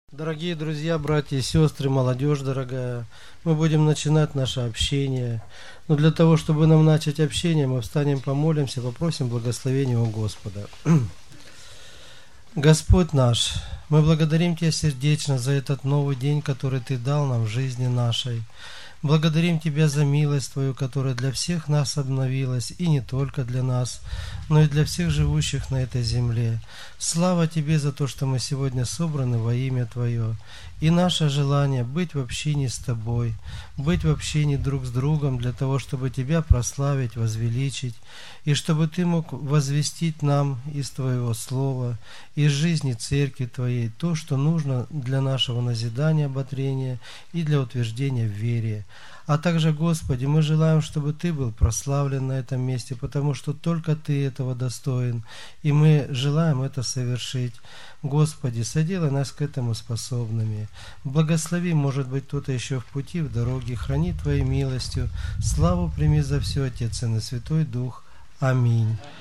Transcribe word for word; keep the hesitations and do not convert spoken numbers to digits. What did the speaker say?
Дорогие друзья, братья и сестры, молодежь дорогая, мы будем начинать наше общение. Но для того, чтобы нам начать общение, мы встанем, помолимся, попросим благословения у Господа. Господь наш, мы благодарим Тебя сердечно за этот новый день, который Ты дал нам в жизни нашей. Благодарим Тебя за милость Твою, которая для всех нас обновилась, и не только для нас, но и для всех живущих на этой земле. Слава Тебе за то, что мы сегодня собраны во имя Твое. И наше желание быть в общении с Тобой, быть в общении друг с другом для того, чтобы Тебя прославить, возвеличить, и чтобы Ты мог возвестить нам из Твоего Слова, из жизни Церкви Твоей, то, что нужно для нашего назидания, ободрения и для утверждения в вере. А также, Господи, мы желаем, чтобы Ты был прославлен на этом месте, потому что только Ты этого достоин, и мы желаем это совершить. Господи, соделай нас к этому способными. Благослови, может быть, кто-то еще в пути, в дороге, храни Твоей милостью. Славу прими за все, Отец и Святой Дух. Аминь.